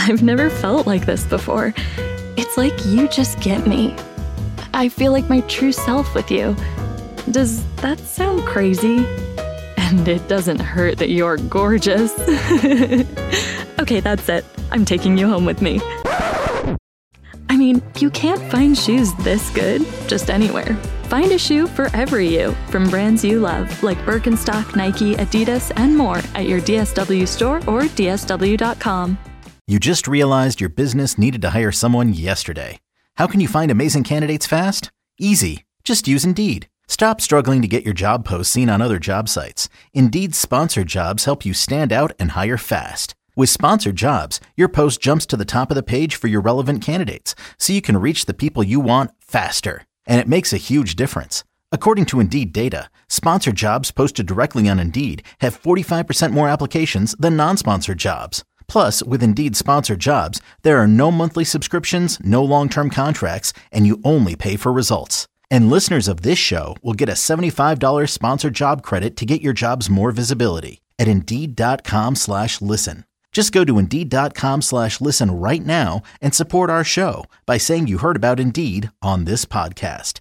I've never felt like this before. It's like you just get me. I feel like my true self with you. Does that sound crazy? And it doesn't hurt that you're gorgeous. Okay, that's it. I'm taking you home with me. I mean, you can't find shoes this good just anywhere. Find a shoe for every you from brands you love, like Birkenstock, Nike, Adidas, and more at your DSW store or DSW.com. You just realized your business needed to hire someone yesterday. How can you find amazing candidates fast? Easy. Just use Indeed. Stop struggling to get your job posts seen on other job sites. Indeed's sponsored jobs help you stand out and hire fast. With sponsored jobs, your post jumps to the top of the page for your relevant candidates, so you can reach the people you want faster. And it makes a huge difference. According to Indeed data, sponsored jobs posted directly on Indeed have 45% more applications than non-sponsored jobs. Plus, with Indeed sponsored jobs, there are no monthly subscriptions, no long-term contracts, and you only pay for results. And listeners of this show will get a $75 sponsored job credit to get your jobs more visibility at Indeed.com/listen. Just go to Indeed.com/listen right now and support our show by saying you heard about Indeed on this podcast.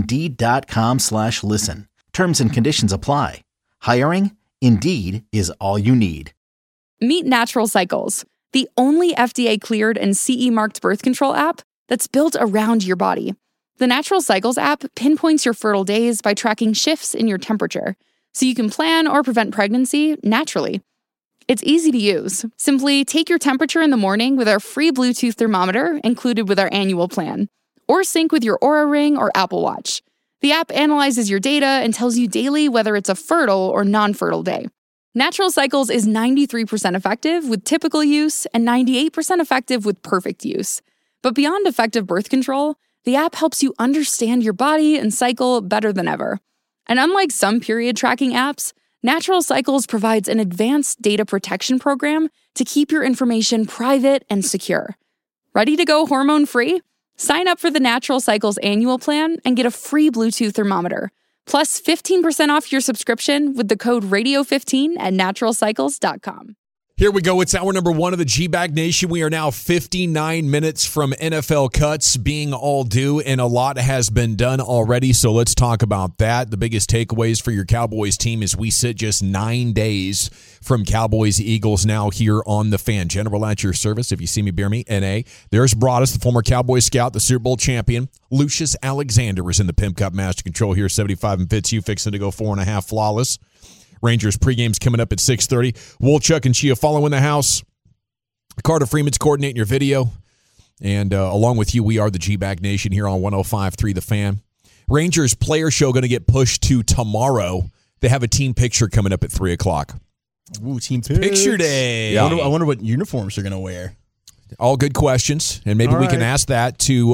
Indeed.com/listen. Terms and conditions apply. Hiring? Indeed is all you need. Meet Natural Cycles, the only FDA-cleared and CE-marked birth control app that's built around your body. The Natural Cycles app pinpoints your fertile days by tracking shifts in your temperature, so you can plan or prevent pregnancy naturally. It's easy to use. Simply take your temperature in the morning with our free Bluetooth thermometer included with our annual plan, or sync with your Oura Ring or Apple Watch. The app analyzes your data and tells you daily whether it's a fertile or non-fertile day. Natural Cycles is 93% effective with typical use and 98% effective with perfect use. But beyond effective birth control, the app helps you understand your body and cycle better than ever. And unlike some period tracking apps, Natural Cycles provides an advanced data protection program to keep your information private and secure. Ready to go hormone-free? Sign up for the Natural Cycles annual plan and get a free Bluetooth thermometer, plus 15% off your subscription with the code radio15 at naturalcycles.com. Here we go. It's hour number one of the G-Bag Nation. We are now 59 minutes from NFL cuts being all due, and a lot has been done already, so let's talk about that. The biggest takeaways for your Cowboys team is we sit just 9 days from Cowboys-Eagles now here on The Fan. General at your service. If you see me, bear me, N.A. There's Broadus, the former Cowboy scout, the Super Bowl champion. Lucius Alexander is in the Pimp Cup Master Control here, 75 and Fitz. You fixing to go 4.5 flawless. Rangers pregame's coming up at 6:30. Wolchuk and Chiafalo in the house. Carter Freeman's coordinating your video. And along with you, we are the G-Bag Nation here on 105.3 The Fan. Rangers player show going to get pushed to tomorrow. They have a team picture coming up at 3 o'clock. Ooh, team picture day. Yeah. I wonder what uniforms they're going to wear. All good questions. And maybe we can ask that to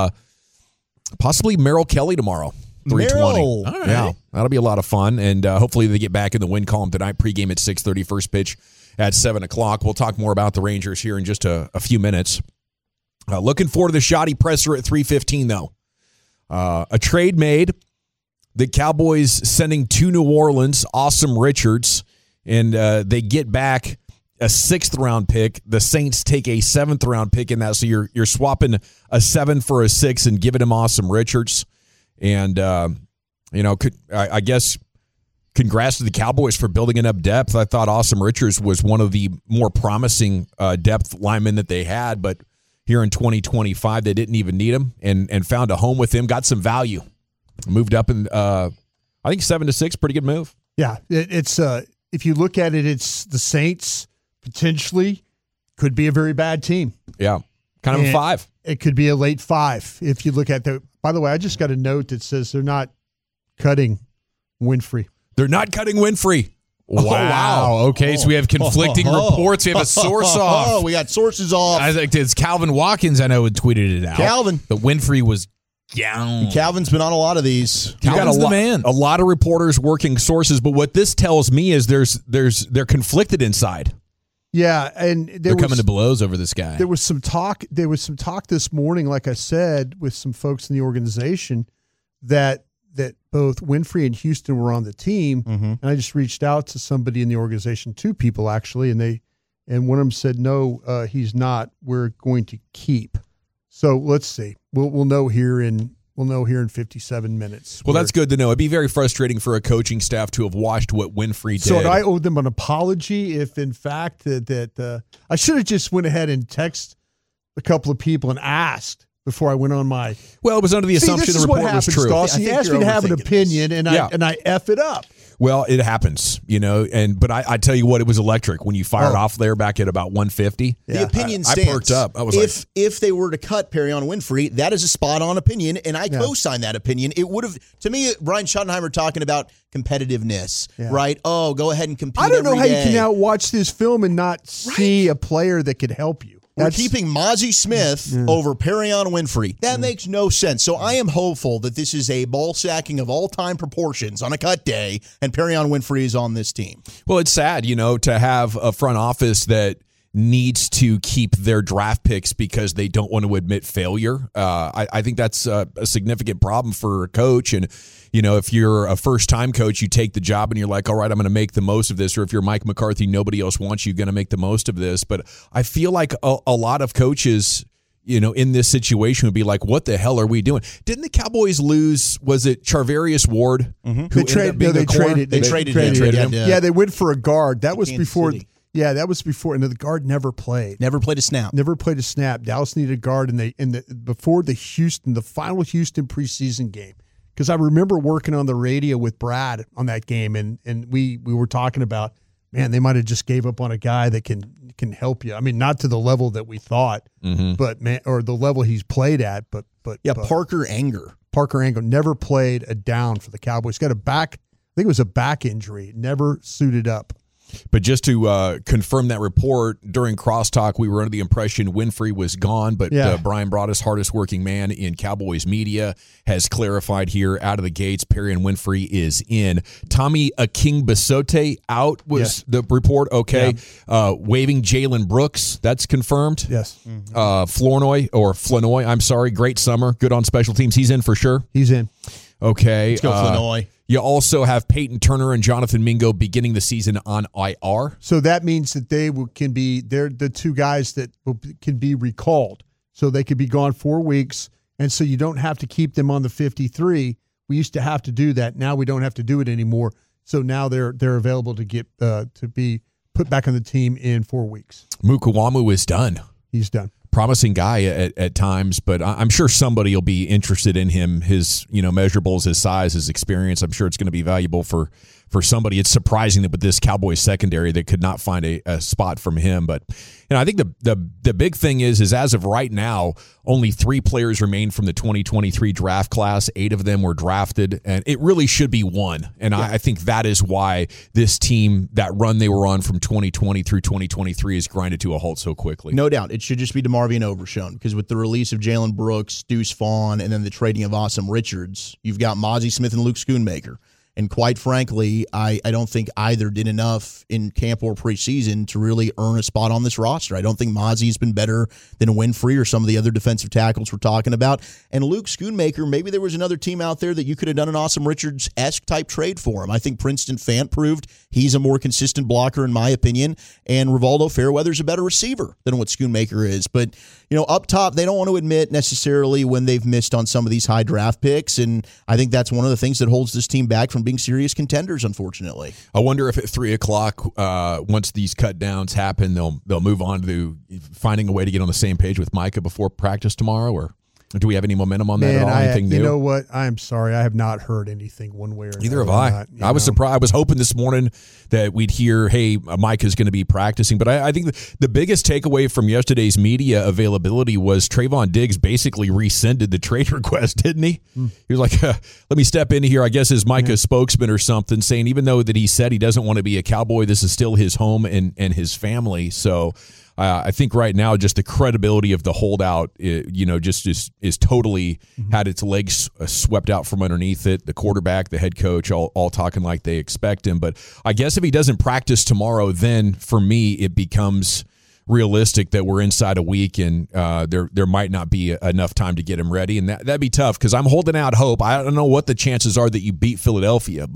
possibly Merrill Kelly tomorrow. 3:20. All right. Yeah, that'll be a lot of fun, and hopefully they get back in the win column tonight. Pregame at 6:30, first pitch at 7 o'clock. We'll talk more about the Rangers here in just a few minutes. Looking forward to the shoddy presser at 3:15, though. A trade made. The Cowboys sending to New Orleans Awesome Richards, and they get back a 6th-round pick. The Saints take a 7th-round pick in that, so you're swapping a 7 for a 6 and giving him Awesome Richards. And, I guess congrats to the Cowboys for building enough depth. I thought Awesome Richards was one of the more promising depth linemen that they had, but here in 2025, they didn't even need him and found a home with him, got some value. Moved up in, I think 7-6, pretty good move. Yeah, it's if you look at it, it's the Saints potentially could be a very bad team. Yeah, kind of a 5. It could be a late 5 if you look at the. By the way, I just got a note that says they're not cutting Winfrey. They're not cutting Winfrey. Wow. Okay, so we have conflicting reports. We have a source off. Oh, we got sources off. I think it's Calvin Watkins, I know, had tweeted it out. Calvin. But Winfrey was down. Calvin's been on a lot of these. Calvin's the man. A lot of reporters working sources, but what this tells me is they're conflicted inside. Yeah, and they're coming to blows over this guy. There was some talk this morning, like I said, with some folks in the organization that both Winfrey and Houston were on the team. Mm-hmm. And I just reached out to somebody in the organization, 2 people actually, and and one of them said, no, he's not. We're going to keep. So let's see. We'll know here in 57 minutes. Well, that's good to know. It'd be very frustrating for a coaching staff to have watched what Winfrey did. So I owe them an apology if, in fact, that I should have just went ahead and texted a couple of people and asked before I went on my. Well, it was under the assumption the report was true. Dawson. You asked me to have an opinion, and I F it up. Well, it happens, but I tell you what, it was electric when you fired off there back at about 150. The opinion stance. I perked up. I was if they were to cut Perrion Winfrey, that is a spot-on opinion, and I co-sign that opinion. It would have, to me, Brian Schottenheimer talking about competitiveness, right? Oh, go ahead and compete. I don't know how day. You can now watch this film and not see a player that could help you. We're keeping Mozzie Smith over Perrion Winfrey. That makes no sense. So I am hopeful that this is a ball sacking of all-time proportions on a cut day, and Perrion Winfrey is on this team. Well, it's sad, to have a front office that needs to keep their draft picks because they don't want to admit failure. I think that's a significant problem for a coach. And, if you're a first-time coach, you take the job and you're like, all right, I'm going to make the most of this. Or if you're Mike McCarthy, nobody else wants you, going to make the most of this. But I feel like a lot of coaches, in this situation would be like, what the hell are we doing? Didn't the Cowboys lose, was it Charvarius Ward? Mm-hmm. They traded him. Yeah, they went for a guard. That was before. Yeah, that was before, and the guard never played. Never played a snap. Dallas needed a guard, before the final Houston preseason game, because I remember working on the radio with Brad on that game, and we were talking about, man, they might have just gave up on a guy that can help you. I mean, not to the level that we thought, but man, or the level he's played at, but Parker Anger. Parker Anger never played a down for the Cowboys. Got a back, I think it was a back injury. Never suited up. But just to confirm that report, during crosstalk, we were under the impression Winfrey was gone, but Brian Broaddus, hardest working man in Cowboys media, has clarified here out of the gates, Perrion Winfrey is in. Tommy Akingbisote out was the report. Okay. Yeah. Waiving Jalen Brooks, that's confirmed. Yes. Flanoy, I'm sorry, great summer, good on special teams. He's in for sure. He's in. Okay. Let's go Flanoy. You also have Peyton Turner and Jonathan Mingo beginning the season on IR. So that means that they're the two guys that can be recalled. So they could be gone 4 weeks, and so you don't have to keep them on the 53. We used to have to do that. Now we don't have to do it anymore. So now they're available to get to be put back on the team in 4 weeks. Mukuamu is done. He's done. Promising guy at times, but I'm sure somebody will be interested in him. His measurables, his size, his experience. I'm sure it's going to be valuable for somebody. It's surprising that with this Cowboys secondary, they could not find a spot from him. But I think the big thing is as of right now, only 3 players remain from the 2023 draft class. 8 of them were drafted, and it really should be 1. And I think that is why this team, that run they were on from 2020 through 2023, is grinded to a halt so quickly. No doubt. It should just be DeMarvion Overshown, because with the release of Jalen Brooks, Deuce Vaughn, and then the trading of Awesome Richards, you've got Mozzie Smith and Luke Schoonmaker. And quite frankly, I don't think either did enough in camp or preseason to really earn a spot on this roster. I don't think Mozzie's been better than Winfrey or some of the other defensive tackles we're talking about. And Luke Schoonmaker, maybe there was another team out there that you could have done an Awesome Richards-esque type trade for him. I think Princeton Fant proved he's a more consistent blocker in my opinion, and Rivaldo Fairweather's a better receiver than what Schoonmaker is. But, up top, they don't want to admit necessarily when they've missed on some of these high draft picks, and I think that's one of the things that holds this team back from being serious contenders, unfortunately. I wonder if at 3:00, once these cut downs happen, they'll move on to finding a way to get on the same page with Micah before practice tomorrow, or do we have any momentum on that at all? Anything new? You know what? I'm sorry. I have not heard anything one way or another. Neither have I. I was surprised. I was hoping this morning that we'd hear, hey, Micah's going to be practicing. But I think the biggest takeaway from yesterday's media availability was Trayvon Diggs basically rescinded the trade request, didn't he? He was like, let me step in here, I guess, as Micah's spokesman or something, saying even though that he said he doesn't want to be a Cowboy, this is still his home and his family. So I think right now just the credibility of the holdout, just is totally had its legs swept out from underneath it. The quarterback, the head coach, all talking like they expect him. But I guess if he doesn't practice tomorrow, then for me it becomes realistic that we're inside a week and there might not be enough time to get him ready. And that'd be tough because I'm holding out hope. I don't know what the chances are that you beat Philadelphia, but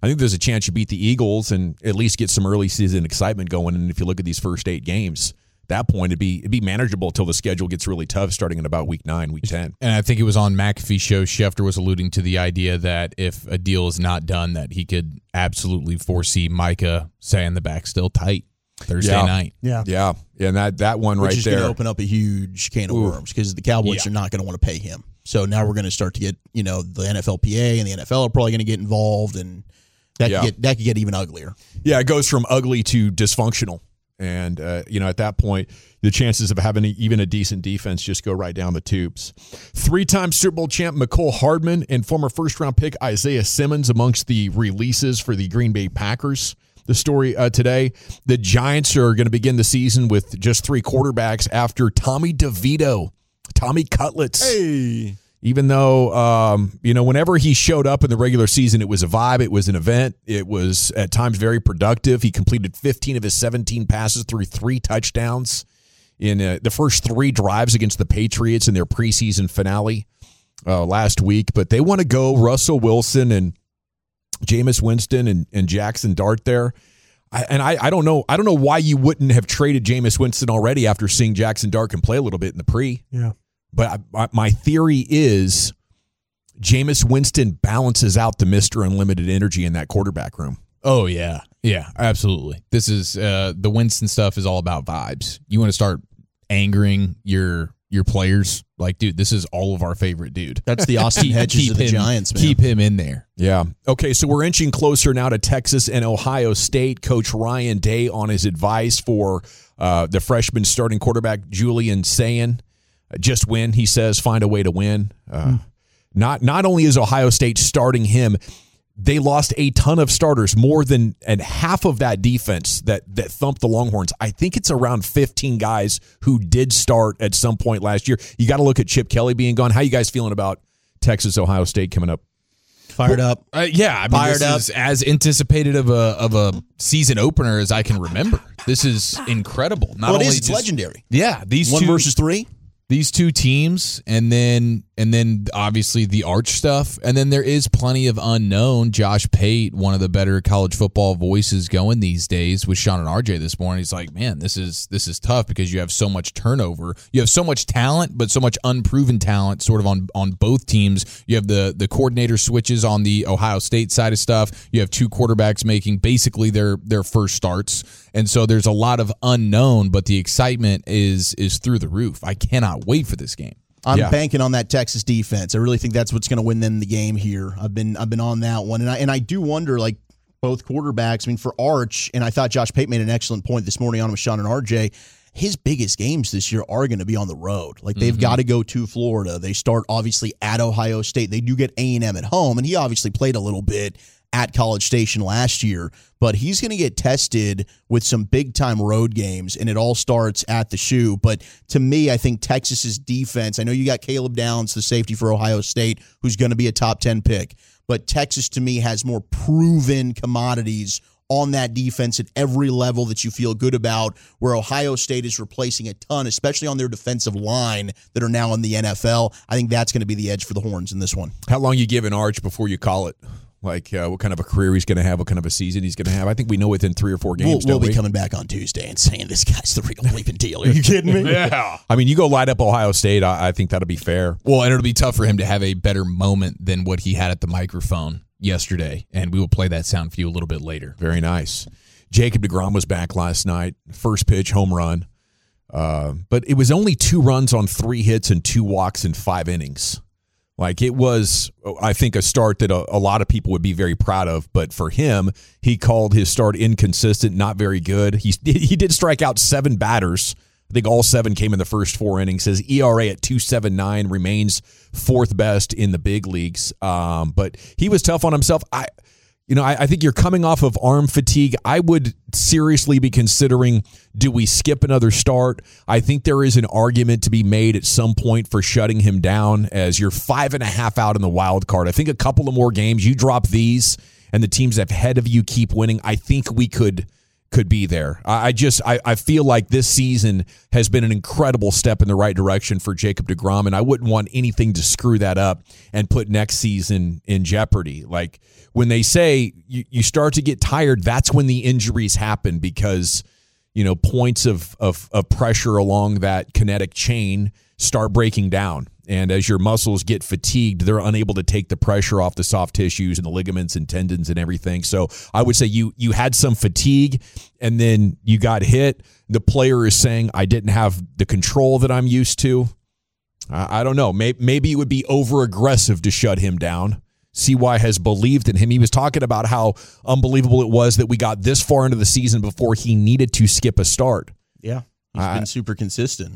I think there's a chance you beat the Eagles and at least get some early season excitement going. And if you look at these first 8 games, at that point it'd be manageable until the schedule gets really tough starting in about week 9, week 10. And I think it was on McAfee's show, Schefter was alluding to the idea that if a deal is not done, that he could absolutely foresee Micah saying the back's still tight Thursday night. Yeah. And that one Which right is there. going to open up a huge can of worms because the Cowboys are not going to want to pay him. So now we're going to start to get, the NFLPA and the NFL are probably going to get involved, and that could get even uglier. Yeah, it goes from ugly to dysfunctional. And, at that point, the chances of having even a decent defense just go right down the tubes. 3-time Super Bowl champ Mecole Hardman and former first-round pick Isaiah Simmons amongst the releases for the Green Bay Packers. The story today, the Giants are going to begin the season with just 3 quarterbacks after Tommy DeVito, Tommy Cutlets. Hey. Even though, whenever he showed up in the regular season, it was a vibe. It was an event. It was at times very productive. He completed 15 of his 17 passes through 3 touchdowns in the first 3 drives against the Patriots in their preseason finale last week. But they want to go Russell Wilson and Jameis Winston and Jackson Dart there. I don't know why you wouldn't have traded Jameis Winston already after seeing Jackson Dart can play a little bit in the pre. Yeah. But my theory is Jameis Winston balances out the Mr. Unlimited energy in that quarterback room. Oh, yeah. Yeah, absolutely. This is the Winston stuff is all about vibes. You want to start angering your players. Like, dude, this is all of our favorite dude. That's the Austin Hedges of the Giants, man. Keep him in there. Yeah. Okay, so we're inching closer now to Texas and Ohio State. Coach Ryan Day on his advice for the freshman starting quarterback Julian Sayin. Just win, he says, find a way to win. Not only is Ohio State starting him, they lost a ton of starters, more than half of that defense that thumped the Longhorns. I think it's around 15 guys who did start at some point last year. You got to look at Chip Kelly being gone. How you guys feeling about Texas, Ohio State coming up? Fired up. This is as anticipated of a season opener as I can remember. This is incredible. It's legendary. Yeah, these 1 versus 3. These 2 teams, and then obviously the arch stuff, and then there is plenty of unknown. Josh Pate, one of the better college football voices going these days, with Sean and RJ this morning. He's like, man, this is tough because you have so much turnover. You have so much talent, but so much unproven talent sort of on both teams. You have the coordinator switches on the Ohio State side of stuff. You have 2 quarterbacks making basically their first starts. And so there's a lot of unknown, but the excitement is through the roof. I cannot wait for this game. I'm banking on that Texas defense. I really think that's what's going to win them the game here. I've been on that one, and I do wonder, like, both quarterbacks. I mean, for Arch, and I thought Josh Pate made an excellent point this morning on with Sean and RJ. His biggest games this year are going to be on the road. Like, they've got to go to Florida. They start obviously at Ohio State. They do get A&M at home, and he obviously played a little bit at College Station last year, but he's going to get tested with some big-time road games, and it all starts at the shoe. But to me, I think Texas's defense, I know you got Caleb Downs, the safety for Ohio State, who's going to be a top 10 pick, but Texas, to me, has more proven commodities on that defense at every level that you feel good about, where Ohio State is replacing a ton, especially on their defensive line that are now in the NFL. I think that's going to be the edge for the Horns in this one. How long you give an Arch before you call it? Like, what kind of a career he's going to have, what kind of a season he's going to have. I think we know within 3 or 4 games, We'll be coming back on Tuesday and saying this guy's the real bleeping deal. Are you kidding me? Yeah. I mean, you go light up Ohio State, I think that'll be fair. Well, and it'll be tough for him to have a better moment than what he had at the microphone yesterday, and we will play that sound for you a little bit later. Very nice. Jacob deGrom was back last night. First pitch, home run. But it was only 2 runs on 3 hits and 2 walks in 5 innings. Like, it was, I think, a start that a lot of people would be very proud of. But for him, he called his start inconsistent, not very good. He did strike out 7 batters. I think all 7 came in the first 4 innings. His ERA at 2.79 remains 4th best in the big leagues. But he was tough on himself. I think you're coming off of arm fatigue. I would seriously be considering, do we skip another start? I think there is an argument to be made at some point for shutting him down, as you're 5.5 out in the wild card. I think a couple of more games, you drop these, and the teams ahead of you keep winning. I think we could could be there. I feel like this season has been an incredible step in the right direction for Jacob deGrom, and I wouldn't want anything to screw that up and put next season in jeopardy. Like when they say you start to get tired, that's when the injuries happen because, points of pressure along that kinetic chain start breaking down. And as your muscles get fatigued, they're unable to take the pressure off the soft tissues and the ligaments and tendons and everything. So I would say you had some fatigue and then you got hit. The player is saying, I didn't have the control that I'm used to. I don't know. Maybe it would be over-aggressive to shut him down. CY has believed in him. He was talking about how unbelievable it was that we got this far into the season before he needed to skip a start. Yeah, he's been super consistent.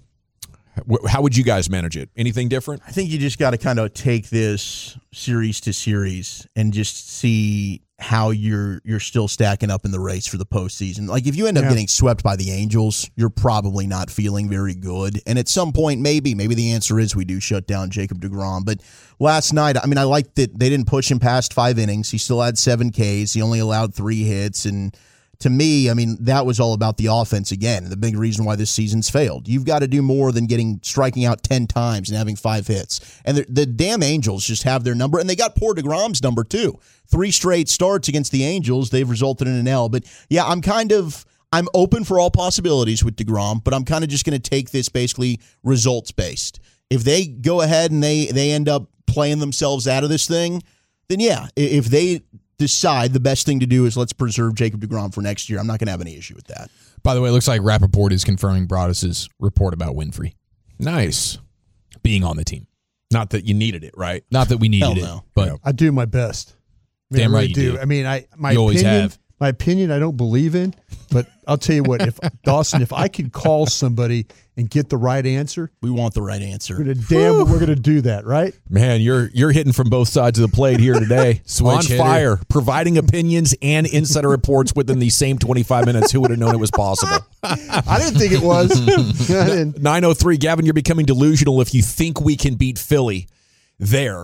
How would you guys manage it? Anything different? I think you just got to kind of take this series to series and just see how you're still stacking up in the race for the postseason. Like if you end up getting swept by the Angels, you're probably not feeling very good. And at some point, maybe the answer is we do shut down Jacob deGrom. But last night, I liked that they didn't push him past 5 innings. He still had 7 Ks. He only allowed 3 hits. And to me, that was all about the offense again. The big reason why this season's failed. You've got to do more than striking out 10 times and having 5 hits. And the damn Angels just have their number, and they got poor deGrom's number too. 3 straight starts against the Angels, they've resulted in an L. But yeah, I'm open for all possibilities with deGrom, but I'm kind of just going to take this basically results based. If they go ahead and they end up playing themselves out of this thing, then yeah, if they decide the best thing to do is let's preserve Jacob deGrom for next year, I'm not going to have any issue with that. By the way, it looks like Rappaport is confirming Broadus' report about Winfrey. Nice. Being on the team. Not that you needed it, right? Not that we needed it, but I do my best. Damn right you do. My opinion I don't believe in, but I'll tell you what, if I could call somebody and get the right answer, we want the right answer. We're going to do that, right? Man, you're hitting from both sides of the plate here today. On fire, providing opinions and insider reports within the same 25 minutes. Who would have known it was possible? I didn't think it was. 9:03, Gavin, you're becoming delusional if you think we can beat Philly there.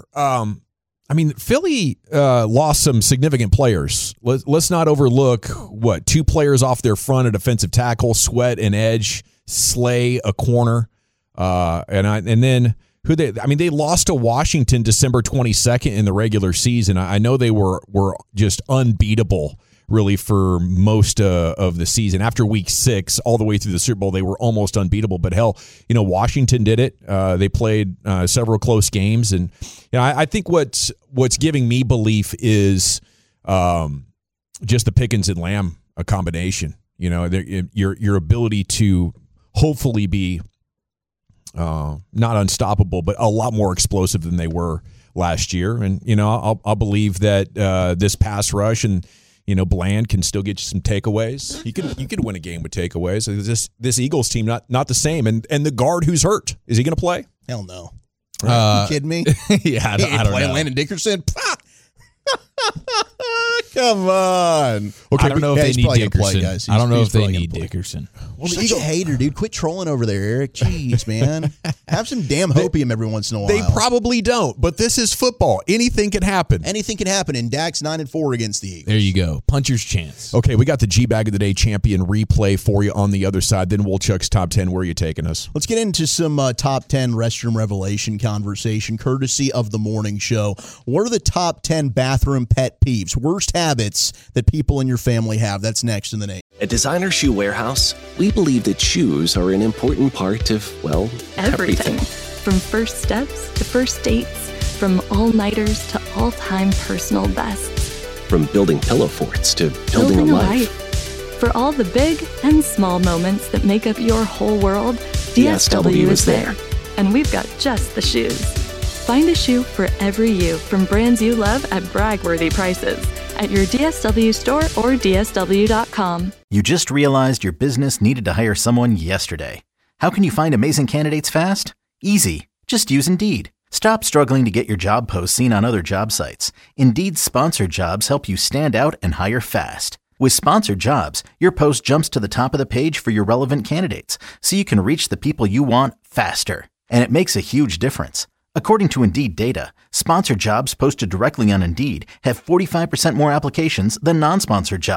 Philly lost some significant players. Let's not overlook 2 players off their front, a defensive tackle, Sweat and Edge, Slay a corner, and then they lost to Washington December 22nd in the regular season. I know they were just unbeatable really for most of the season. After week 6, all the way through the Super Bowl, they were almost unbeatable. But hell, Washington did it. They played several close games, and I think what's giving me belief is just the Pickens and Lamb combination. Your ability to hopefully be not unstoppable, but a lot more explosive than they were last year. And I'll believe that this pass rush and Bland can still get you some takeaways. You could win a game with takeaways. This Eagles team not the same. And the guard who's hurt, is he going to play? Hell no. Are you kidding me? Yeah, I don't know. Landon Dickerson. Come on. Okay, I don't know if they need Dickerson. Play, I don't know if they need Dickerson. Well, such a hater, dude. Quit trolling over there, Eric. Jeez, man. Have some damn hopium every once in a while. They probably don't, but this is football. Anything can happen. Anything can happen, and Dak's 9-4 against the Eagles. There you go. Puncher's chance. Okay, we got the G-Bag of the Day champion replay for you on the other side. Then Wolchuk's Top 10. Where are you taking us? Let's get into some Top 10 restroom revelation conversation, courtesy of the morning show. What are the top 10 bathroom pet peeves, worst habits that people in your family have? That's next in the name. At Designer Shoe Warehouse, we believe that shoes are an important part of, well, everything. From first steps to first dates, from all-nighters to all-time personal bests. From building pillow forts to building a life. For all the big and small moments that make up your whole world, DSW is there. And we've got just the shoes. Find a shoe for every you from brands you love at brag-worthy prices at your DSW store or DSW.com. You just realized your business needed to hire someone yesterday. How can you find amazing candidates fast? Easy. Just use Indeed. Stop struggling to get your job posts seen on other job sites. Indeed's sponsored jobs help you stand out and hire fast. With sponsored jobs, your post jumps to the top of the page for your relevant candidates, so you can reach the people you want faster. And it makes a huge difference. According to Indeed data, sponsored jobs posted directly on Indeed have 45% more applications than non-sponsored jobs.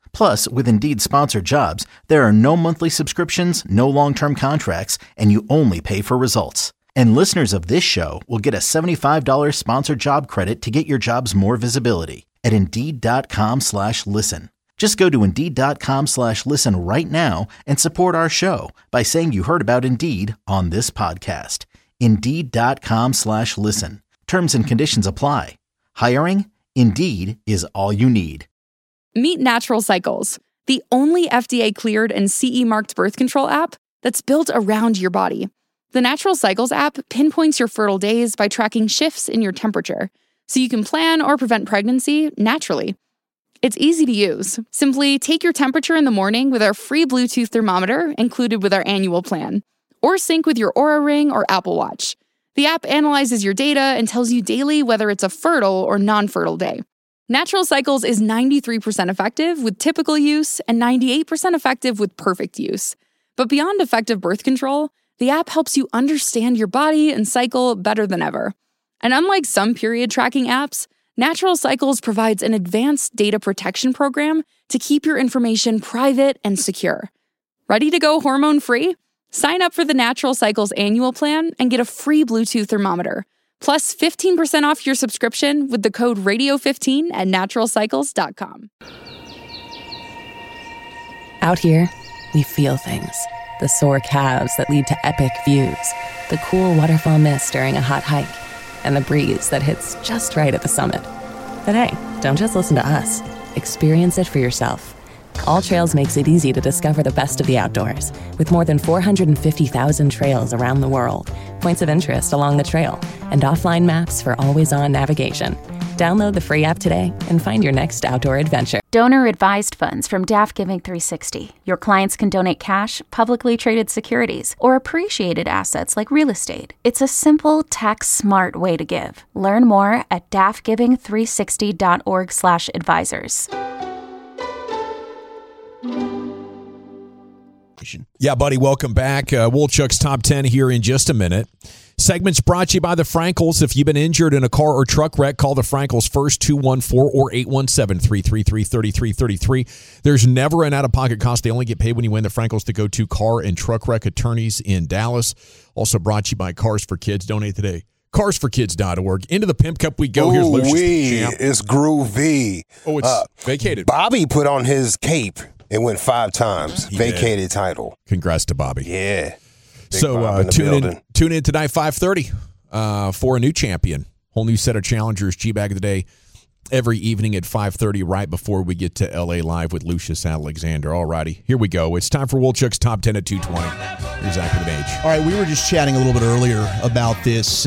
Plus, with Indeed Sponsored Jobs, there are no monthly subscriptions, no long-term contracts, and you only pay for results. And listeners of this show will get a $75 sponsored job credit to get your jobs more visibility at Indeed.com/listen. Just go to Indeed.com/listen right now and support our show by saying you heard about Indeed on this podcast. Indeed.com/listen. Terms and conditions apply. Hiring? Indeed is all you need. Meet Natural Cycles, the only FDA-cleared and CE-marked birth control app that's built around your body. The Natural Cycles app pinpoints your fertile days by tracking shifts in your temperature, so you can plan or prevent pregnancy naturally. It's easy to use. Simply take your temperature in the morning with our free Bluetooth thermometer included with our annual plan, or sync with your Oura Ring or Apple Watch. The app analyzes your data and tells you daily whether it's a fertile or non-fertile day. Natural Cycles is 93% effective with typical use and 98% effective with perfect use. But beyond effective birth control, the app helps you understand your body and cycle better than ever. And unlike some period tracking apps, Natural Cycles provides an advanced data protection program to keep your information private and secure. Ready to go hormone-free? Sign up for the Natural Cycles annual plan and get a free Bluetooth thermometer, plus 15% off your subscription with the code RADIO15 at naturalcycles.com. Out here, we feel things. The sore calves that lead to epic views, the cool waterfall mist during a hot hike, and the breeze that hits just right at the summit. But hey, don't just listen to us. Experience it for yourself. All Trails makes it easy to discover the best of the outdoors, with more than 450,000 trails around the world, points of interest along the trail, and offline maps for always-on navigation. Download the free app today and find your next outdoor adventure. Donor-advised funds from DAF Giving 360. Your clients can donate cash, publicly traded securities, or appreciated assets like real estate. It's a simple, tax-smart way to give. Learn more at dafgiving360.org/advisors. Yeah, buddy, welcome back. Woolchuck's Top 10 here in just a minute. Segment's brought to you by the Frankels. If you've been injured in a car or truck wreck, call the Frankels first, 214 or 817-333-3333. There's never an out-of-pocket cost. They only get paid when you win. The Frankels to go to car and truck wreck attorneys in Dallas. Also brought to you by Cars for Kids. Donate today. CarsForKids.org. Into the Pimp Cup we go. Here's Lucius. It's groovy. Oh, it's vacated. Bobby put on his cape and went 5 times. Vacated title. Congrats to Bobby. Yeah. So tune in tonight, 5:30, for a new champion. Whole new set of challengers, G-Bag of the Day, every evening at 5:30, right before we get to L.A. Live with Lucius Alexander. All righty, here we go. It's time for Woolchuck's Top 10 at 2:20. Here's Zach with an H. All right, we were just chatting a little bit earlier about this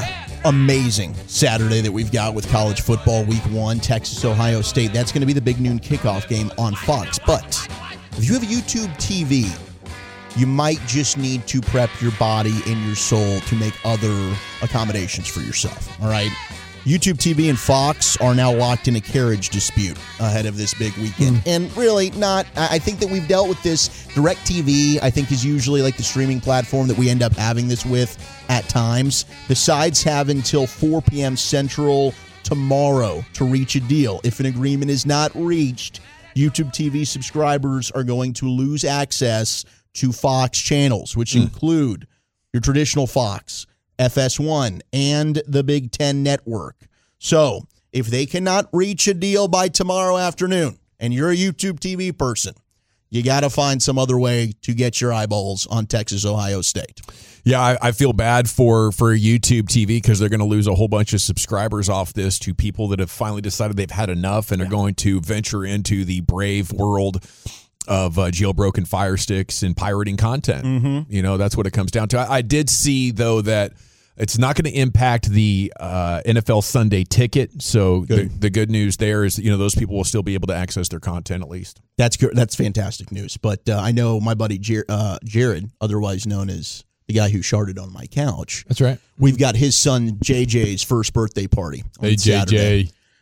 amazing Saturday that we've got with college football week 1, Texas, Ohio State. That's going to be the big noon kickoff game on Fox. But if you have a YouTube TV, you might just need to prep your body and your soul to make other accommodations for yourself. All right. YouTube TV and Fox are now locked in a carriage dispute ahead of this big weekend. And really not, I think that we've dealt with this. DirecTV, I think, is usually like the streaming platform that we end up having this with at times. The sides have until 4 p.m. Central tomorrow to reach a deal. If an agreement is not reached, YouTube TV subscribers are going to lose access to Fox channels, which include your traditional Fox, FS1, and the Big Ten Network. So if they cannot reach a deal by tomorrow afternoon, and you're a YouTube TV person, you got to find some other way to get your eyeballs on Texas, Ohio State. Yeah, I feel bad for YouTube TV because they're going to lose a whole bunch of subscribers off this to people that have finally decided they've had enough and are going to venture into the brave world of jailbroken Fire Sticks and pirating content. You know, that's what it comes down to. I did see, though, that it's not going to impact the NFL Sunday Ticket. So the good news there is, you know, those people will still be able to access their content at least. That's good. That's fantastic news. But I know my buddy Jared, otherwise known as the guy who sharded on my couch. That's right. We've got his son JJ's first birthday party on Hey, Saturday. JJ.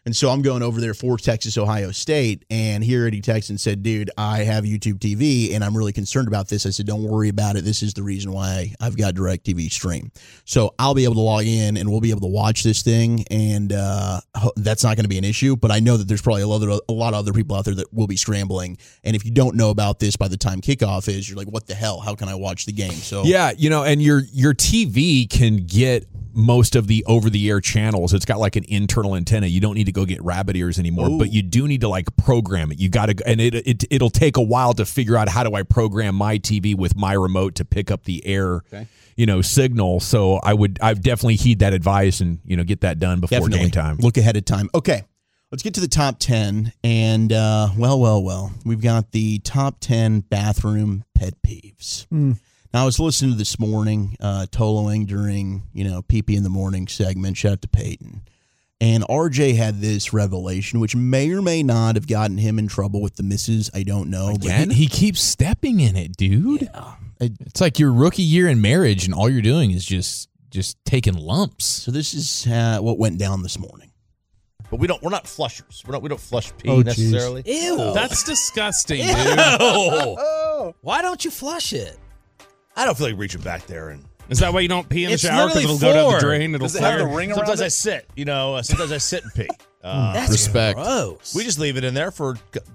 And so I'm going over there for Texas, Ohio State, and here he texted and said, dude, I have YouTube TV, and I'm really concerned about this. I said, don't worry about it. This is the reason why I've got DirecTV Stream. So I'll be able to log in, and we'll be able to watch this thing, and that's not going to be an issue. But I know that there's probably a lot of other people out there that will be scrambling. And if you don't know about this by the time kickoff is, you're like, what the hell? How can I watch the game? So yeah, and your TV can get most of the over-the-air channels. It's got like an internal antenna. You don't need to go get rabbit ears anymore, but you do need to like program it. You got to, and it'll take a while to figure out how do I program my TV with my remote to pick up the air, signal. So I've definitely heed that advice and get that done before game time. Look ahead of time. Okay, let's get to the top 10, and well, we've got the top 10 bathroom pet peeves. Now, I was listening to this morning, Toloing during, PP in the Morning segment. Shout out to Peyton. And RJ had this revelation, which may or may not have gotten him in trouble with the missus. I don't know. Again, he keeps stepping in it, dude. Yeah. It's like your rookie year in marriage, and all you're doing is just taking lumps. So this is what went down this morning. But we're not flushers. We don't flush pee necessarily. Ew. That's disgusting, dude. Why don't you flush it? I don't feel like reaching back there and. Is that why you don't pee in the shower? Because it'll go down the drain. It'll Does it have the ring around Sometimes it? I sit. Sometimes I sit and pee. That's respect. Gross. We just leave it in there for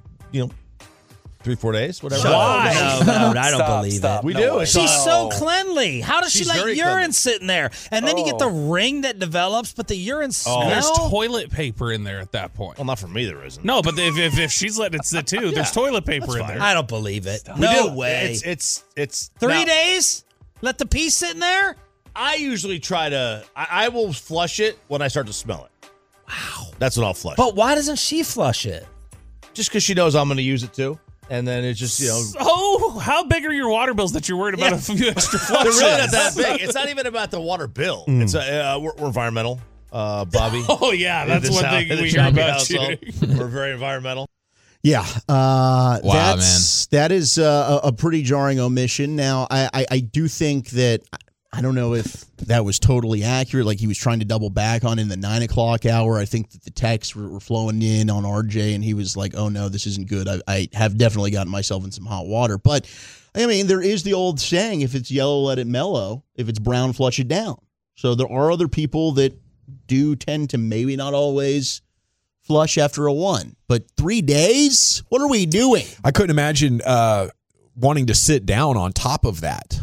3-4 days, whatever. Why? No, I don't believe it. We do. She's so cleanly. How does she let urine sit in there? And then you get the ring that develops, but the urine smell. And there's toilet paper in there at that point. Well, not for me, there isn't. No, but if she's letting it sit too, there's toilet paper in there. I don't believe it. No way. It's 3 days? Let the pee sit in there? I usually try to. I will flush it when I start to smell it. Wow. That's when I'll flush. But why doesn't she flush it? Just because she knows I'm going to use it too. And then it's just, Oh, how big are your water bills that you're worried about a few extra flushes? They're really not that big. It's not even about the water bill. It's we're environmental, Bobby. Oh, yeah. That's one thing we hear about you. We're very environmental. Yeah. Wow, man. That is a pretty jarring omission. Now, I do think that, I don't know if that was totally accurate, like he was trying to double back on in the 9 o'clock hour. I think that the texts were flowing in on RJ, and he was like, oh, no, this isn't good. I have definitely gotten myself in some hot water. But, I mean, there is the old saying, if it's yellow, let it mellow. If it's brown, flush it down. So there are other people that do tend to maybe not always flush after a 1. But 3 days? What are we doing? I couldn't imagine wanting to sit down on top of that.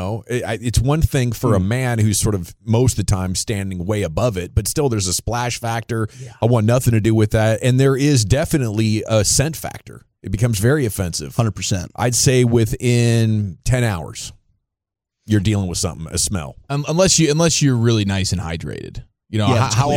It's one thing for a man who's sort of most of the time standing way above it, but still there's a splash factor. Yeah. I want nothing to do with that. And there is definitely a scent factor. It becomes very offensive. 100%. I'd say within 10 hours, you're dealing with something, a smell. Unless you're really nice and hydrated. How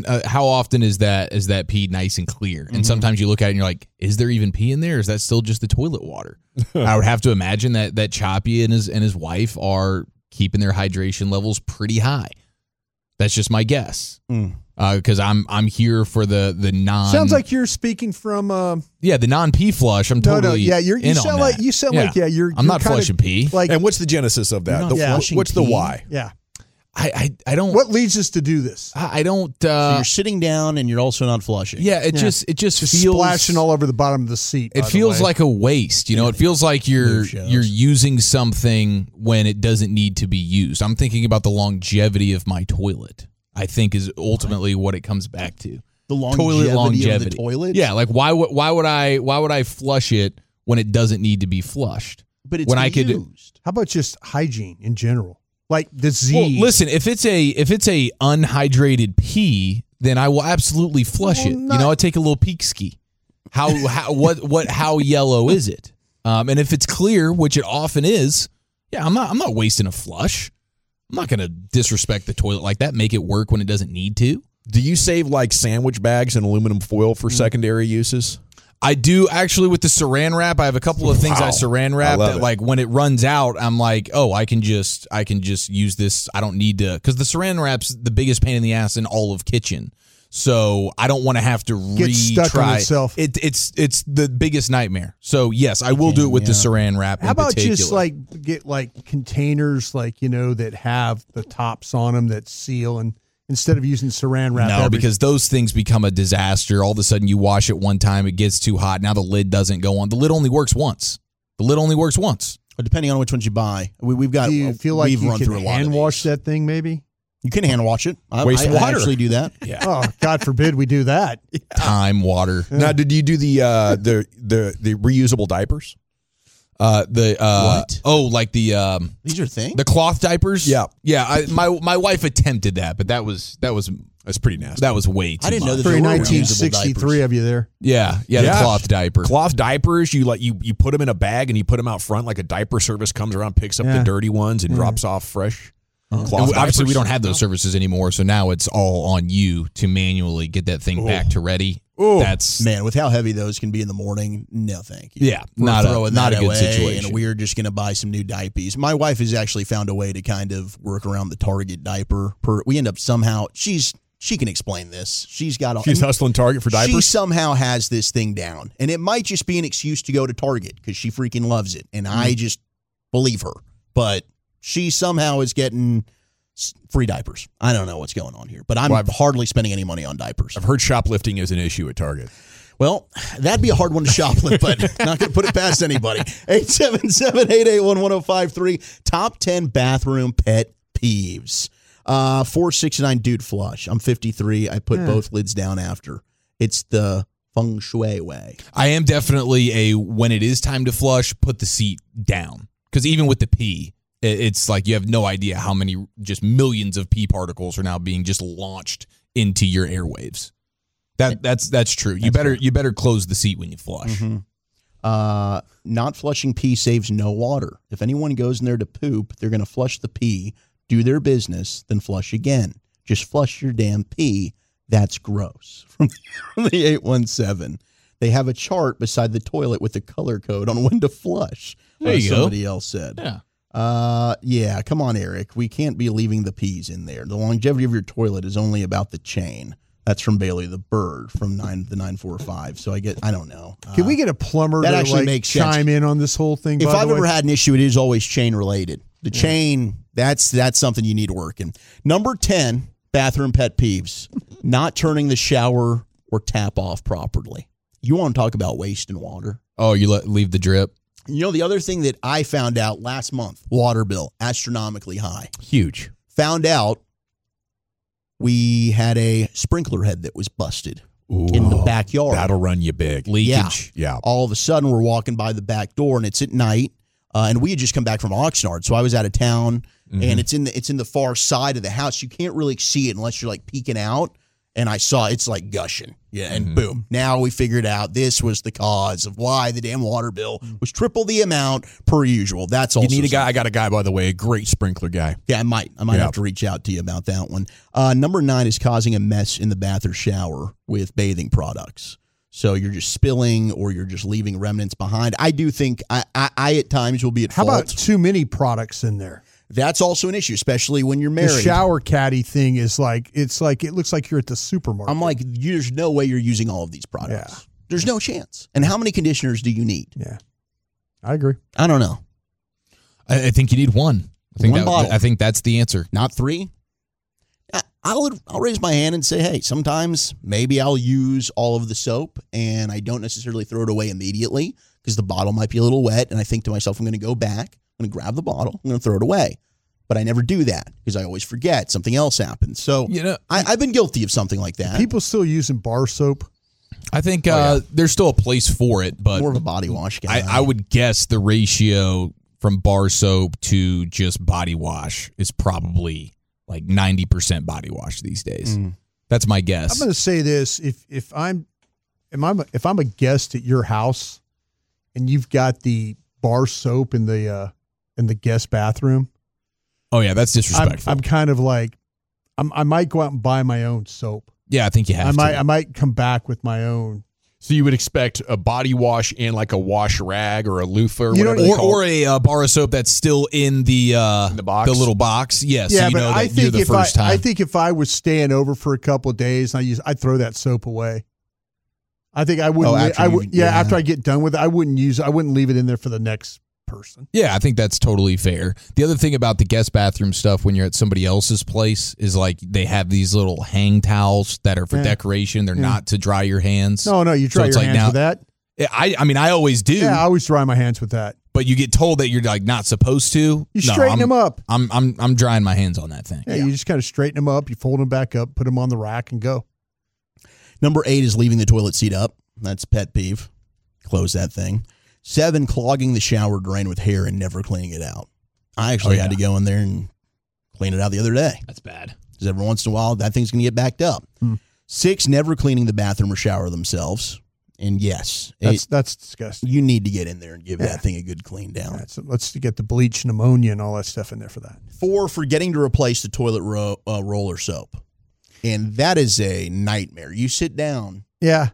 often is that pee nice and clear? And sometimes you look at it and you're like, is there even pee in there? Or is that still just the toilet water? I would have to imagine that Choppy and his wife are keeping their hydration levels pretty high. That's just my guess. Because I'm here for the non. Sounds like you're speaking from the non-pee flush. I'm totally you sound like you're I'm not flushing pee. And what's the genesis of that? What's the why? Yeah. I don't. What leads us to do this? I don't. So you're sitting down and you're also not flushing. Yeah, it just feels splashing all over the bottom of the seat. It feels like a waste. It feels like you're using something when it doesn't need to be used. I'm thinking about the longevity of my toilet. I think is ultimately what it comes back to. The longevity of the toilet. Yeah, like why would I flush it when it doesn't need to be flushed? But it's when used. How about just hygiene in general? Like disease. Well, listen, if it's a unhydrated pee, then I will absolutely flush it. I take a little peek ski. How yellow is it? And if it's clear, which it often is, I'm not wasting a flush. I'm not going to disrespect the toilet like that. Make it work when it doesn't need to. Do you save like sandwich bags and aluminum foil for secondary uses? I do actually with the saran wrap. I have a couple of things I saran wrap that like when it runs out, I'm like, oh, I can just use this. I don't need to, because the saran wrap's the biggest pain in the ass in all of kitchen. So I don't want to have to retry. It's the biggest nightmare. So yes, I will do it with the saran wrap. How about just get like containers that have the tops on them that seal and instead of using saran wrap. No, because those things become a disaster. All of a sudden, you wash it one time, it gets too hot. Now the lid doesn't go on. The lid only works once. Depending on which ones you buy, we've got. Do you feel like we've you run can through a lot hand of wash that thing? Maybe you can hand wash it. I actually do that. Yeah. Oh, God forbid we do that. Time, water. Now, did you do the reusable diapers? What? Oh, like the These are things. the cloth diapers. Yeah. My wife attempted that, but that was That's pretty nasty. that was way too I didn't know much. that Very there were 1963 of you there. Yeah, the cloth diaper. Cloth diapers, you put them in a bag and you put them out front, like a diaper service comes around, picks up the dirty ones and drops off fresh cloth And obviously, diapers. we don't have those services anymore, so now it's all on you to manually get that thing back to ready. That's Man, with how heavy those can be in the morning, no thank you. Yeah, We're not throwing a that good away, situation. And we're just going to buy some new diapers. My wife has actually found a way to kind of work around the Target diaper. We end up somehow, she can explain this. She's hustling Target for diapers? She somehow has this thing down. And it might just be an excuse to go to Target because she freaking loves it. And I just believe her. But she somehow is getting free diapers. I don't know what's going on here, but I'm hardly spending any money on diapers. I've heard shoplifting is an issue at Target. Well, that'd be a hard one to shoplift, but not going to put it past anybody. 877-881-1053. Top 10 bathroom pet peeves. 469 dude flush. I'm 53. I put both lids down after. It's the feng shui way. I am definitely when it is time to flush, put the seat down. Because even with the pee, it's like you have no idea how many, just millions of pee particles are now being just launched into your airwaves. That's true. You better close the seat when you flush. Mm-hmm. Not flushing pee saves no water. If anyone goes in there to poop, they're going to flush the pee, do their business, then flush again. Just flush your damn pee. That's gross. From the 817. They have a chart beside the toilet with the color code on when to flush. There you go. Somebody else said. Yeah. Yeah, come on, Eric. We can't be leaving the peas in there. The longevity of your toilet is only about the chain. That's from Bailey the Bird from the 945. So I don't know. Can we get a plumber that to actually makes sense. chime in on this whole thing? If by I've the way? ever had an issue, it is always chain related. The chain, that's something you need working. Number 10, bathroom pet peeves. Not turning the shower or tap off properly. You want to talk about wasting water? Oh, you leave the drip? You know, the other thing that I found out last month, water bill, astronomically high. Huge. Found out we had a sprinkler head that was busted in the backyard. That'll run you big. Leakage. Yeah. All of a sudden, we're walking by the back door, and it's at night. And we had just come back from Oxnard, so I was out of town, and it's in the far side of the house. You can't really see it unless you're like peeking out. And I saw it's like gushing. Yeah, and boom. Now we figured out this was the cause of why the damn water bill was triple the amount per usual. That's all. You need a guy. I got a guy, by the way, a great sprinkler guy. Yeah, I might have to reach out to you about that one. Number 9 is causing a mess in the bath or shower with bathing products. So you're just spilling or you're just leaving remnants behind. I do think I at times will be at fault. How about too many products in there? That's also an issue, especially when you're married. The shower caddy thing is it looks like you're at the supermarket. I'm like, there's no way you're using all of these products. Yeah. There's no chance. And how many conditioners do you need? Yeah, I agree. I don't know. I think you need one. One bottle. I think that's the answer. Not 3. I'll raise my hand and say, hey, sometimes maybe I'll use all of the soap and I don't necessarily throw it away immediately because the bottle might be a little wet. And I think to myself, I'm going to go back. I'm going to grab the bottle. I'm going to throw it away. But I never do that because I always forget. Something else happens. So I've been guilty of something like that. People still using bar soap? I think there's still a place for it, but more of a body wash guy. I would guess the ratio from bar soap to just body wash is probably like 90% body wash these days. That's my guess. I'm going to say this: if I'm a guest at your house and you've got the bar soap in the guest bathroom. Oh yeah, that's disrespectful. I'm kind of like, I might go out and buy my own soap. Yeah, I think you have to. I might come back with my own. So you would expect a body wash and like a wash rag or a loofah or a bar of soap that's still in the box, the little box. Yes, Yeah, so you but know that I you're think the first time. I think if I was staying over for a couple of days, I'd throw that soap away. I think I wouldn't. After I get done with it, I wouldn't leave it in there for the next person. Yeah, I think that's totally fair. The other thing about the guest bathroom stuff when you're at somebody else's place is like they have these little hang towels that are for decoration. They're not to dry your hands. No, you dry your hands with that. I mean, I always do. Yeah, I always dry my hands with that. But you get told that you're like not supposed to. You straighten them up. I'm drying my hands on that thing. Yeah, you just kind of straighten them up. You fold them back up, put them on the rack, and go. Number 8 is leaving the toilet seat up. That's pet peeve. Close that thing. 7, clogging the shower drain with hair and never cleaning it out. I actually had to go in there and clean it out the other day. That's bad. Because every once in a while, that thing's going to get backed up. 6, never cleaning the bathroom or shower themselves. And yes, that's disgusting. You need to get in there and give that thing a good clean down. Let's get the bleach and ammonia and all that stuff in there for that. 4, forgetting to replace the toilet roller soap. And that is a nightmare. You sit down. Yeah.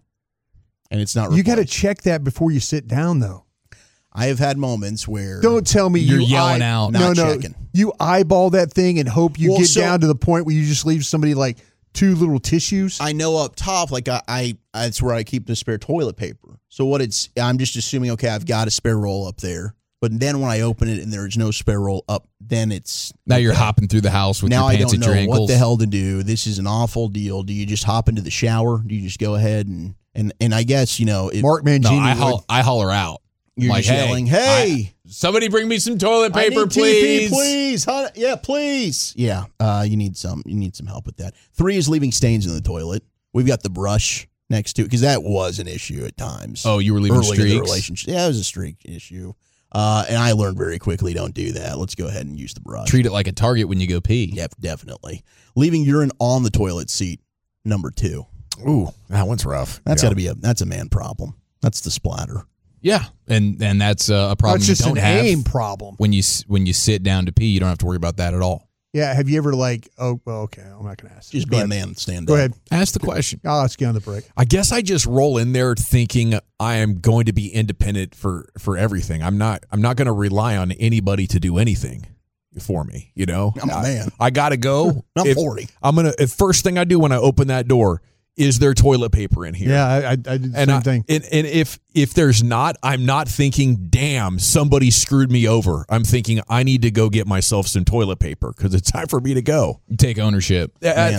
And it's not replaced. You got to check that before you sit down, though. I have had moments where... Don't tell me you're yelling out. Not checking. You eyeball that thing and hope you get down to the point where you just leave somebody like 2 little tissues. I know up top, like that's where I keep the spare toilet paper. So I'm just assuming, okay, I've got a spare roll up there. But then when I open it and there's no spare roll up, then it's... Now you're hopping through the house with your pants at your ankles. Now I don't know what the hell to do. This is an awful deal. Do you just hop into the shower? Do you just go ahead and I guess, Mark Mangini. No, I holler out. You're like, just yelling, hey, somebody bring me some toilet paper, I need please. TP, please. Yeah, please. Yeah, you need some help with that. 3 is leaving stains in the toilet. We've got the brush next to it because that was an issue at times. Oh, you were leaving early streaks? In the relationship. Yeah, it was a streak issue. And I learned very quickly, don't do that. Let's go ahead and use the brush. Treat it like a target when you go pee. Yep, definitely. Leaving urine on the toilet seat, number 2. Ooh, that one's rough. That's got to be that's a man problem. That's the splatter. Yeah, and that's a problem. That's just you don't an have aim problem. When you sit down to pee, you don't have to worry about that at all. Yeah, have you ever okay, I'm not going to ask. Just be a man, stand up. Go ahead. Ask the question. I'll ask you on the break. I guess I just roll in there thinking I am going to be independent for everything. I'm not going to rely on anybody to do anything for me, I'm a man. I got to go. I'm 40. First thing I do when I open that door, is there toilet paper in here? Yeah, I did the same thing. And if there's not, I'm not thinking, damn, somebody screwed me over. I'm thinking I need to go get myself some toilet paper because it's time for me to go. You take ownership.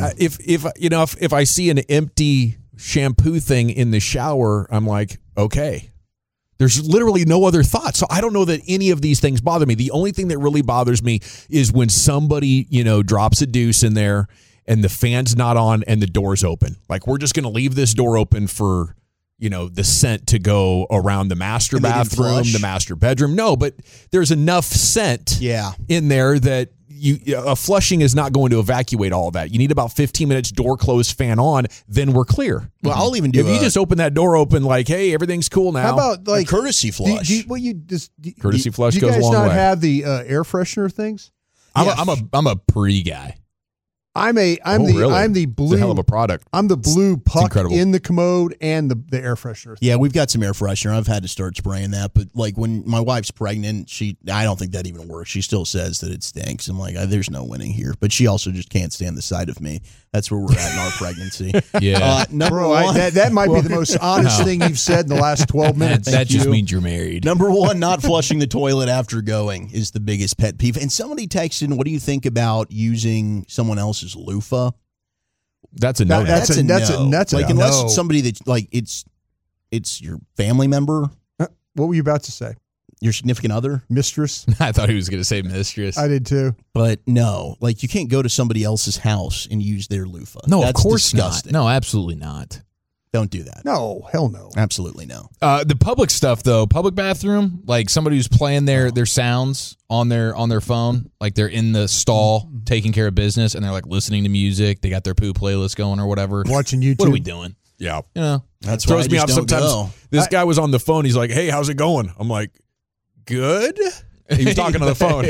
If I see an empty shampoo thing in the shower, I'm like, okay. There's literally no other thought. So I don't know that any of these things bother me. The only thing that really bothers me is when somebody, drops a deuce in there and the fan's not on and the door's open. Like, we're just going to leave this door open for, the scent to go around the master bathroom, the master bedroom. No, but there's enough scent in there that a flushing is not going to evacuate all of that. You need about 15 minutes, door closed, fan on, then we're clear. Well, I'll even do if you just open that door open like, hey, everything's cool now. How about like a courtesy flush? Courtesy flush goes a long way. Do you guys not have the air freshener things? I'm a pre guy. I'm the blue. It's a hell of a product. I'm the blue puck in the commode and the air freshener. Yeah, we've got some air freshener. I've had to start spraying that, but like when my wife's pregnant, I don't think that even works. She still says that it stinks. I'm like, there's no winning here. But she also just can't stand the sight of me. That's where we're at in our pregnancy. Yeah, number one, that might be the most honest thing you've said in the last 12 minutes. That just means you're married. Number 1, not flushing the toilet after going is the biggest pet peeve. And somebody texted, what do you think about using someone else's loofah? That's a no. That's a like, unless it's somebody that like it's your family member. What were you about to say? Your significant other? Mistress? I thought he was going to say mistress. I did too. But no, like you can't go to somebody else's house and use their loofah. No, that's of course disgusting. not. No, absolutely not. Don't do that. No, hell no. Absolutely no. The public stuff though, public bathroom, like somebody who's playing their sounds on their phone, like they're in the stall taking care of business and they're like listening to music, they got their poo playlist going or whatever. Watching YouTube. What are we doing? Yeah. That's throws why me I off just don't sometimes. go. This guy was on the phone. He's like, hey, how's it going? I'm like, good. He was talking on the phone.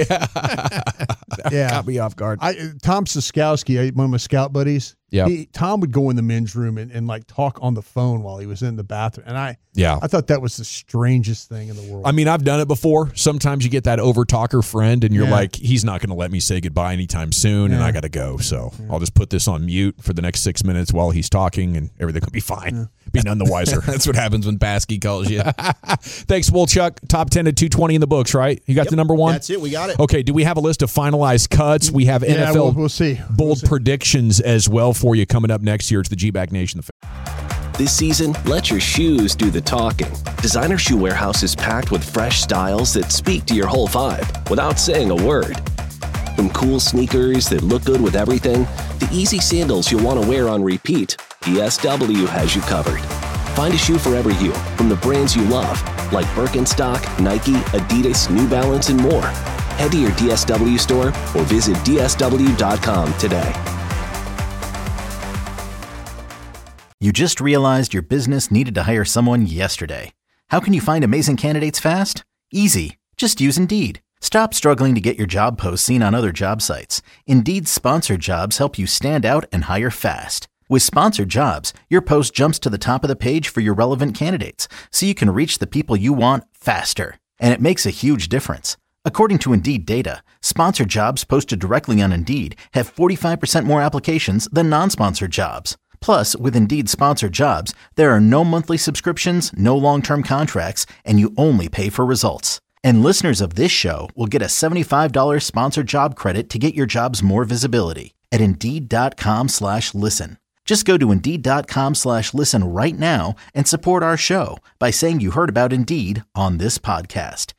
That got me off guard. Tom Siskowski, one of my scout buddies. Yeah. Tom would go in the men's room and like talk on the phone while he was in the bathroom. And I thought that was the strangest thing in the world. I mean, I've done it before. Sometimes you get that over talker friend and you're like, he's not going to let me say goodbye anytime soon and I got to go. So I'll just put this on mute for the next 6 minutes while he's talking and everything will be fine. be none the wiser. That's what happens when Paskey calls you. Thanks, Wolchuk. Top 10 to 220 in the books, right? You got the number one? That's it. We got it. Okay, do we have a list of finalized cuts? We have NFL we'll see. bold predictions as well for you coming up next year. It's the G-Back Nation. This season, let your shoes do the talking. Designer Shoe Warehouse is packed with fresh styles that speak to your whole vibe without saying a word. From cool sneakers that look good with everything, to easy sandals you'll want to wear on repeat, DSW has you covered. Find a shoe for every you, from the brands you love, like Birkenstock, Nike, Adidas, New Balance, and more. Head to your DSW store or visit DSW.com today. You just realized your business needed to hire someone yesterday. How can you find amazing candidates fast? Easy. Just use Indeed. Stop struggling to get your job posts seen on other job sites. Indeed's sponsored jobs help you stand out and hire fast. With sponsored jobs, your post jumps to the top of the page for your relevant candidates, so you can reach the people you want faster. And it makes a huge difference. According to Indeed data, sponsored jobs posted directly on Indeed have 45% more applications than non-sponsored jobs. Plus, with Indeed sponsored jobs, there are no monthly subscriptions, no long-term contracts, and you only pay for results. And listeners of this show will get a $75 sponsored job credit to get your jobs more visibility at Indeed.com/listen. Just go to Indeed.com/listen right now and support our show by saying you heard about Indeed on this podcast.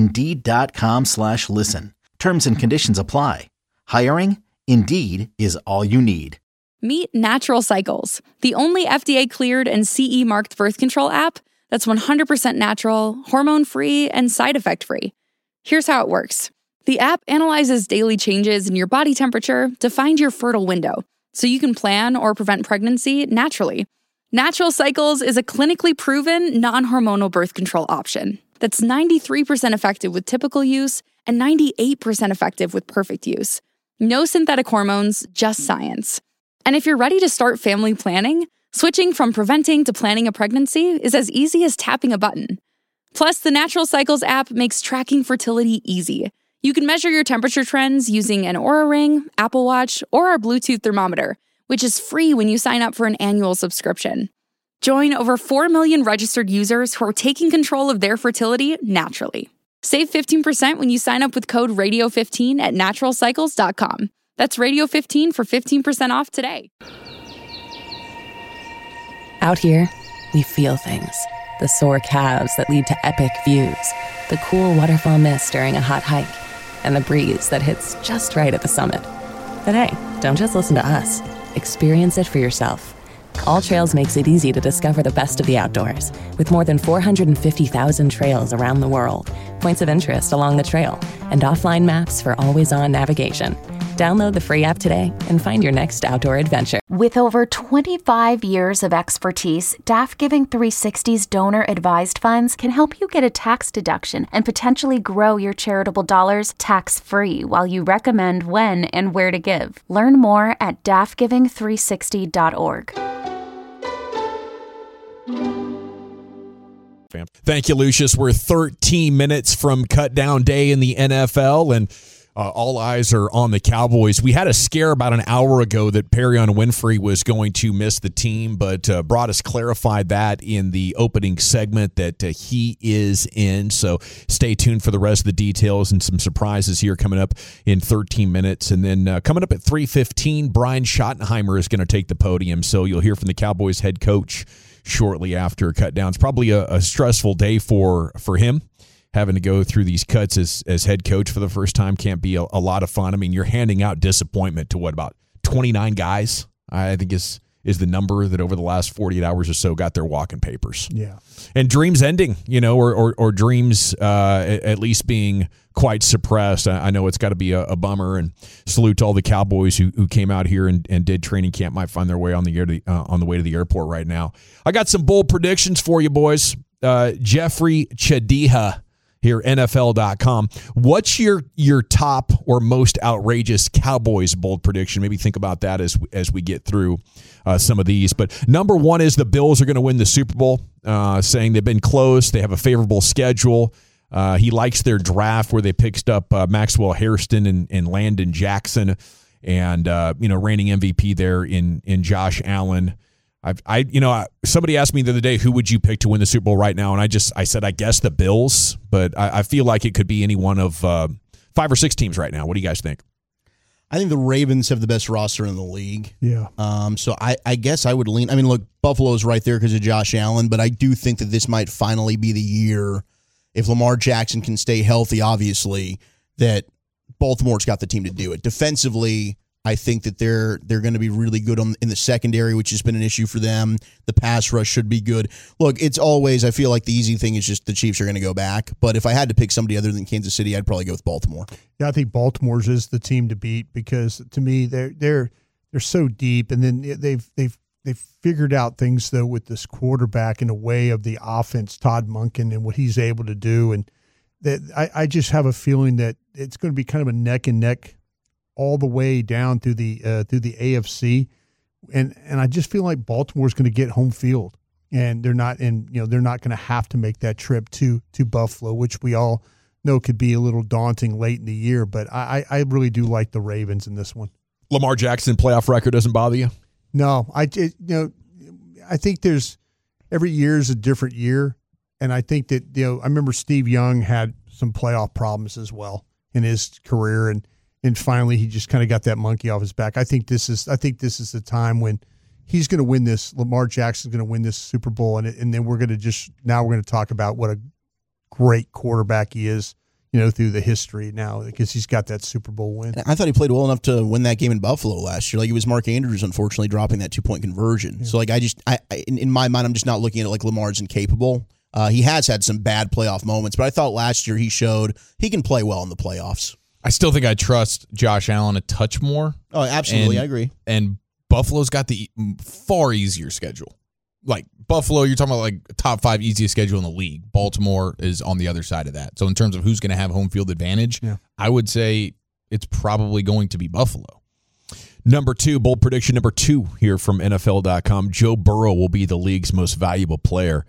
Indeed.com/listen. Terms and conditions apply. Hiring? Indeed is all you need. Meet Natural Cycles, the only FDA-cleared and CE-marked birth control app that's 100% natural, hormone-free, and side effect-free. Here's how it works. The app analyzes daily changes in your body temperature to find your fertile window, so you can plan or prevent pregnancy naturally. Natural Cycles is a clinically proven, non-hormonal birth control option that's 93% effective with typical use and 98% effective with perfect use. No synthetic hormones, just science. And if you're ready to start family planning, switching from preventing to planning a pregnancy is as easy as tapping a button. Plus, the Natural Cycles app makes tracking fertility easy. You can measure your temperature trends using an Oura Ring, Apple Watch, or our Bluetooth thermometer, which is free when you sign up for an annual subscription. Join over 4 million registered users who are taking control of their fertility naturally. Save 15% when you sign up with code RADIO15 at naturalcycles.com. That's Radio15 for 15% off today. Out here, we feel things. The sore calves that lead to epic views, the cool waterfall mist during a hot hike, and the breeze that hits just right at the summit. But hey, don't just listen to us. Experience it for yourself. All Trails makes it easy to discover the best of the outdoors, with more than 450,000 trails around the world, points of interest along the trail, and offline maps for always-on navigation. Download the free app today and find your next outdoor adventure. With over 25 years of expertise, DAF Giving 360's donor-advised funds can help you get a tax deduction and potentially grow your charitable dollars tax-free while you recommend when and where to give. Learn more at dafgiving360.org. Thank you, Lucius. We're 13 minutes from cut down day in the NFL, and all eyes are on the Cowboys. We had a scare about an hour ago that Perion Winfrey was going to miss the team, but Broadus clarified that in the opening segment that he is in. So stay tuned for the rest of the details and some surprises here coming up in 13 minutes. And then coming up at 3:15, Brian Schottenheimer is going to take the podium. So you'll hear from the Cowboys head coach shortly after cut down. It's probably a stressful day for him. Having to go through these cuts as head coach for the first time can't be a lot of fun. I mean, you're handing out disappointment to about 29 guys, I think is the number that over the last 48 hours or so got their walking papers. Yeah. And dreams ending, or dreams at least being quite suppressed. I know it's got to be a bummer, and salute to all the Cowboys who came out here and did training camp, might find their way on the way to the airport right now. I got some bold predictions for you, boys. Jeffrey Chadiha here, NFL.com. What's your top or most outrageous Cowboys bold prediction? Maybe think about that as we get through some of these. But number one is the Bills are going to win the Super Bowl, saying they've been close. They have a favorable schedule. He likes their draft where they picked up Maxwell Hairston and Landon Jackson, and reigning MVP there in Josh Allen. Somebody asked me the other day, who would you pick to win the Super Bowl right now? And I said, I guess the Bills, but I feel like it could be any one of 5 or 6 teams right now. What do you guys think? I think the Ravens have the best roster in the league. Yeah. So I guess I would lean. I mean, look, Buffalo's right there because of Josh Allen, but I do think that this might finally be the year, if Lamar Jackson can stay healthy, obviously, that Baltimore's got the team to do it. Defensively, I think that they're going to be really good in the secondary, which has been an issue for them. The pass rush should be good. Look, it's always, I feel like the easy thing is just the Chiefs are going to go back. But if I had to pick somebody other than Kansas City, I'd probably go with Baltimore. Yeah, I think Baltimore's is the team to beat because to me they're so deep, and then they've figured out things though with this quarterback in a way of the offense, Todd Monken, and what he's able to do, and that I just have a feeling that it's going to be kind of a neck and neck all the way down through the AFC, and I just feel like Baltimore's going to get home field, and they're not going to have to make that trip to Buffalo, which we all know could be a little daunting late in the year. But I really do like the Ravens in this one. Lamar Jackson playoff record doesn't bother you? No, I think there's every year is a different year, and I think that I remember Steve Young had some playoff problems as well in his career, and finally he just kind of got that monkey off his back. I think this is the time when he's going to win this. Lamar Jackson's going to win this Super Bowl, and then we're going to talk about what a great quarterback he is, through the history now because he's got that Super Bowl win. I thought he played well enough to win that game in Buffalo last year. Like, it was Mark Andrews, unfortunately, dropping that 2-point conversion. Yeah. So, like, in my mind, I'm just not looking at it like Lamar's incapable. He has had some bad playoff moments, but I thought last year he showed he can play well in the playoffs. I still think I trust Josh Allen a touch more. Oh, absolutely. I agree. And Buffalo's got the far easier schedule. Like, Buffalo, you're talking about like top 5 easiest schedule in the league. Baltimore is on the other side of that. So in terms of who's going to have home field advantage, I would say it's probably going to be Buffalo. Number 2, bold prediction number 2 here from NFL.com. Joe Burrow will be the league's most valuable player.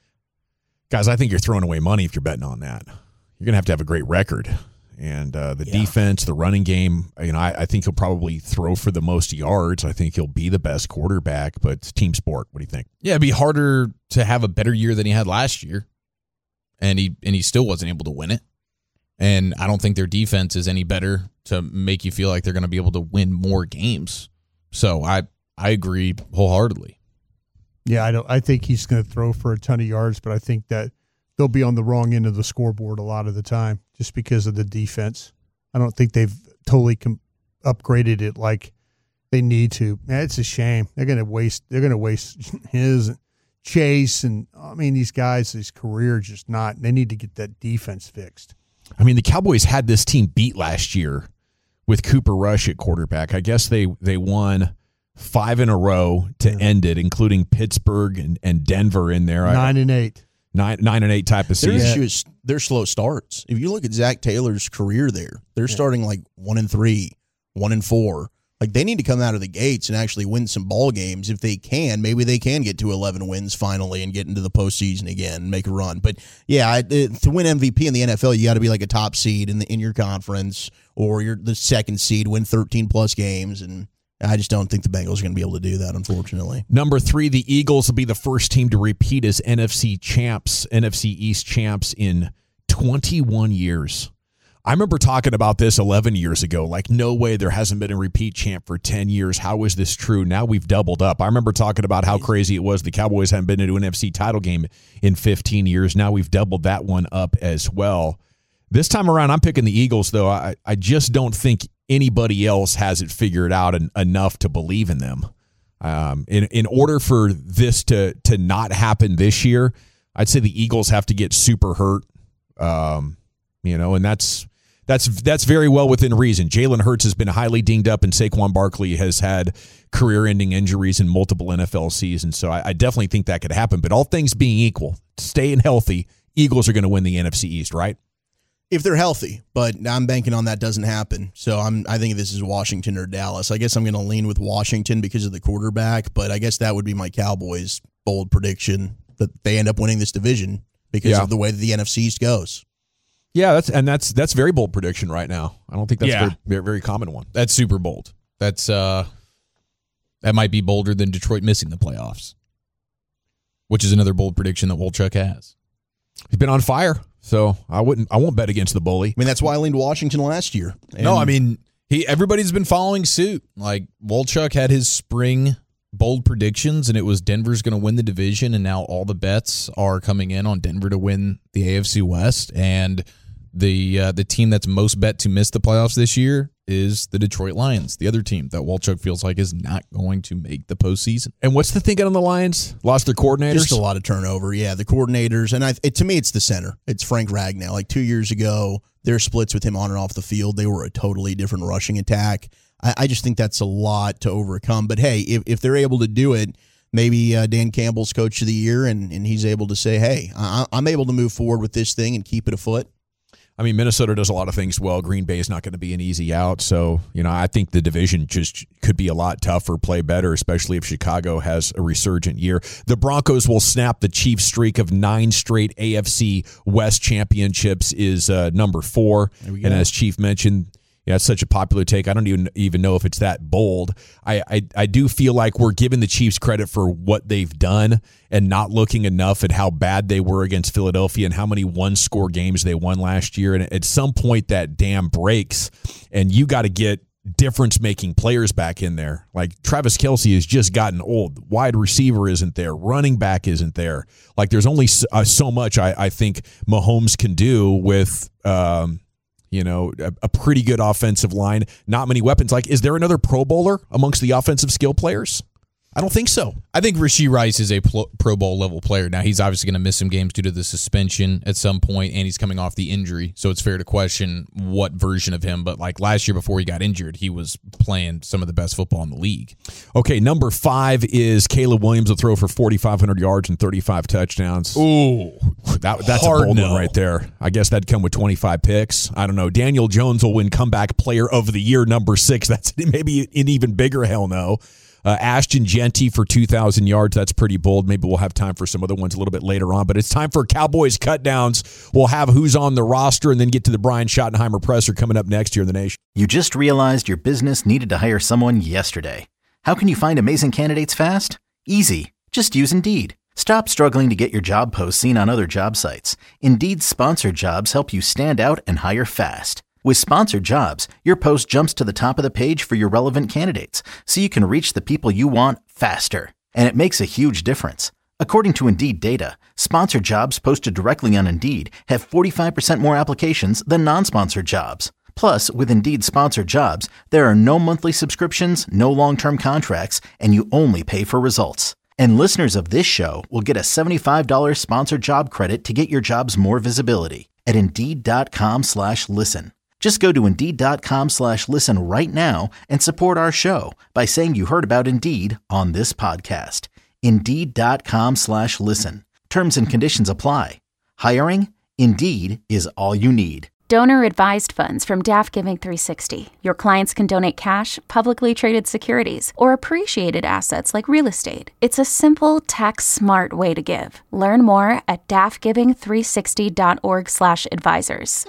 Guys, I think you're throwing away money if you're betting on that. You're going to have a great record. And the defense, the running game, I think he'll probably throw for the most yards. I think he'll be the best quarterback, but it's team sport. What do you think? Yeah, it'd be harder to have a better year than he had last year. And he still wasn't able to win it. And I don't think their defense is any better to make you feel like they're going to be able to win more games. So I agree wholeheartedly. Yeah, I think he's going to throw for a ton of yards, but I think that they'll be on the wrong end of the scoreboard a lot of the time just because of the defense. I don't think they've totally upgraded it like they need to. Man, it's a shame. They're going to waste his Chase, and these guys, his career just not. They need to get that defense fixed. The Cowboys had this team beat last year with Cooper Rush at quarterback. I guess they won 5 in a row to end it, including Pittsburgh and Denver in there. 9-8. 9-8 type of season. Their issue is their slow starts. If you look at Zach Taylor's career they're starting like 1-3, 1-4. Like, they need to come out of the gates and actually win some ball games. If they can, maybe they can get to 11 wins finally and get into the postseason again and make a run. But yeah, to win MVP in the NFL, you got to be like a top seed in your conference, or you're the second seed, win 13 plus games, and I just don't think the Bengals are going to be able to do that, unfortunately. Number 3, the Eagles will be the first team to repeat as NFC East champs in 21 years. I remember talking about this 11 years ago. Like, no way, there hasn't been a repeat champ for 10 years. How is this true? Now we've doubled up. I remember talking about how crazy it was. The Cowboys haven't been into an NFC title game in 15 years. Now we've doubled that one up as well. This time around, I'm picking the Eagles, though. I just don't think anybody else has it figured out enough to believe in them. In order for this to not happen this year, I'd say the Eagles have to get super hurt. And that's very well within reason. Jalen Hurts has been highly dinged up, and Saquon Barkley has had career-ending injuries in multiple NFL seasons. So I definitely think that could happen. But all things being equal, staying healthy, Eagles are going to win the NFC East, right? If they're healthy, but I'm banking on that doesn't happen. So I think this is Washington or Dallas. I guess I'm going to lean with Washington because of the quarterback, but I guess that would be my Cowboys' bold prediction that they end up winning this division because of the way that the NFC East goes. Yeah, that's very bold prediction right now. I don't think that's a very, very common one. That's super bold. That's That might be bolder than Detroit missing the playoffs, which is another bold prediction that Wolchuk has. He's been on fire, so I won't bet against the bully. I mean, that's why I leaned Washington last year. No, I mean, everybody's been following suit. Like, Wolchuk had his spring bold predictions, and it was Denver's going to win the division, and now all the bets are coming in on Denver to win the AFC West, and the team that's most bet to miss the playoffs this year is the Detroit Lions, the other team that Wolchuk feels like is not going to make the postseason. And what's the thinking on the Lions? Lost their coordinators? Just a lot of turnover, yeah, the coordinators. And to me, it's the center. It's Frank Ragnow. Like 2 years ago, their splits with him on and off the field, they were a totally different rushing attack. I just think that's a lot to overcome. But, hey, if they're able to do it, maybe Dan Campbell's coach of the year, and he's able to say, hey, I'm able to move forward with this thing and keep it afoot. I mean, Minnesota does a lot of things well. Green Bay is not going to be an easy out. So, I think the division just could be a lot tougher, play better, especially if Chicago has a resurgent year. The Broncos will snap the Chiefs' streak of 9 straight AFC West championships is number 4. And as Chief mentioned, it's such a popular take. I don't even know if it's that bold. I do feel like we're giving the Chiefs credit for what they've done and not looking enough at how bad they were against Philadelphia and how many one-score games they won last year. And at some point that dam breaks, and you got to get difference-making players back in there. Like Travis Kelce has just gotten old. Wide receiver isn't there. Running back isn't there. Like there's only so much I think Mahomes can do with a pretty good offensive line, not many weapons. Like, is there another Pro Bowler amongst the offensive skill players? I don't think so. I think Rashee Rice is a Pro Bowl level player. Now, he's obviously going to miss some games due to the suspension at some point, and he's coming off the injury, so it's fair to question what version of him. But like last year before he got injured, he was playing some of the best football in the league. Okay, number 5 is Caleb Williams will throw for 4,500 yards and 35 touchdowns. Ooh, that's a bold one right there. I guess that'd come with 25 picks. I don't know. Daniel Jones will win comeback player of the year, number 6. That's maybe an even bigger hell no. Ashton Genty for 2,000 yards. That's pretty bold. Maybe we'll have time for some other ones a little bit later on. But it's time for Cowboys cut downs. We'll have who's on the roster and then get to the Brian Schottenheimer presser coming up next here in the Nation. You just realized your business needed to hire someone yesterday. How can you find amazing candidates fast? Easy. Just use Indeed. Stop struggling to get your job posts seen on other job sites. Indeed's sponsored jobs help you stand out and hire fast. With sponsored jobs, your post jumps to the top of the page for your relevant candidates, so you can reach the people you want faster. And it makes a huge difference. According to Indeed data, sponsored jobs posted directly on Indeed have 45% more applications than non-sponsored jobs. Plus, with Indeed sponsored jobs, there are no monthly subscriptions, no long-term contracts, and you only pay for results. And listeners of this show will get a $75 sponsored job credit to get your jobs more visibility at Indeed.com/listen. Just go to Indeed.com/listen right now and support our show by saying you heard about Indeed on this podcast. Indeed.com/listen. Terms and conditions apply. Hiring? Indeed is all you need. Donor-advised funds from DAF Giving 360. Your clients can donate cash, publicly traded securities, or appreciated assets like real estate. It's a simple, tax-smart way to give. Learn more at dafgiving360.org/advisors.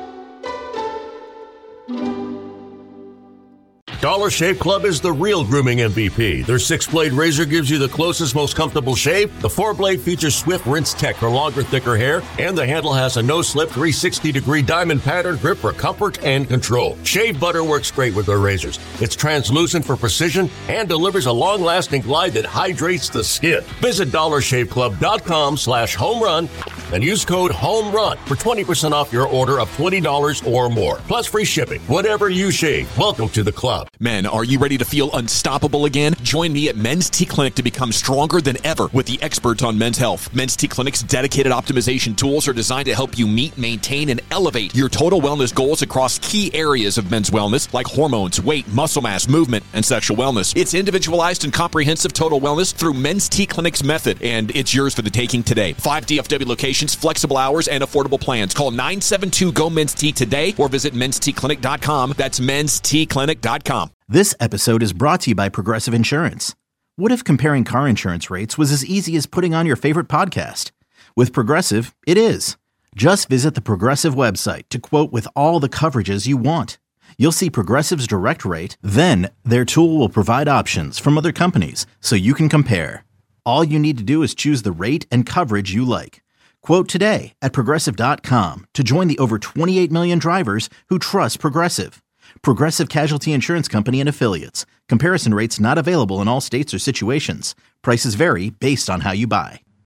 Dollar Shave Club is the real grooming MVP. Their 6-blade razor gives you the closest, most comfortable shave. The 4-blade features swift rinse tech for longer, thicker hair, and the handle has a no-slip 360-degree diamond pattern grip for comfort and control. Shave butter works great with their razors. It's translucent for precision and delivers a long-lasting glide that hydrates the skin. Visit DollarShaveClub.com/homerun and use code HOMERUN for 20% off your order of $20 or more. Plus free shipping. Whatever you shave, welcome to the club. Men, are you ready to feel unstoppable again? Join me at Men's T Clinic to become stronger than ever with the experts on men's health. Men's T Clinic's dedicated optimization tools are designed to help you meet, maintain, and elevate your total wellness goals across key areas of men's wellness like hormones, weight, muscle mass, movement, and sexual wellness. It's individualized and comprehensive total wellness through Men's T Clinic's method, and it's yours for the taking today. 5 DFW locations, flexible hours, and affordable plans. Call 972-GO-MEN'S-T today or visit menstclinic.com. That's menstclinic.com. This episode is brought to you by Progressive Insurance. What if comparing car insurance rates was as easy as putting on your favorite podcast? With Progressive, it is. Just visit the Progressive website to quote with all the coverages you want. you'll see Progressive's direct rate, then their tool will provide options from other companies so you can compare. All you need to do is choose the rate and coverage you like. Quote today at Progressive.com to join the over 28 million drivers who trust Progressive. Progressive Casualty Insurance Company and Affiliates. Comparison rates not available in all states or situations. Prices vary based on how you buy.